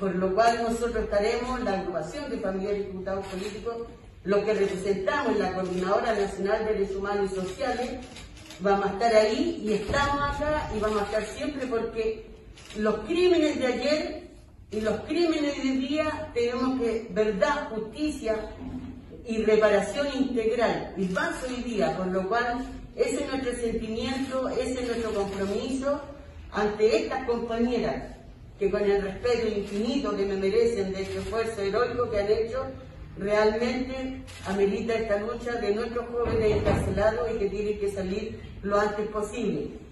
por lo cual nosotros estaremos, la agrupación de familiares diputados políticos, lo que representamos en la Coordinadora Nacional de Derechos Humanos y Sociales, vamos a estar ahí y estamos acá y vamos a estar siempre porque los crímenes de ayer y los crímenes de hoy día tenemos que, verdad, justicia y reparación integral, y más hoy día, por lo cual ese es nuestro sentimiento, ese es nuestro compromiso ante estas compañeras que con el respeto infinito que me merecen de este esfuerzo heroico que han hecho, realmente amerita esta lucha de nuestros jóvenes encarcelados y que tienen que salir lo antes posible.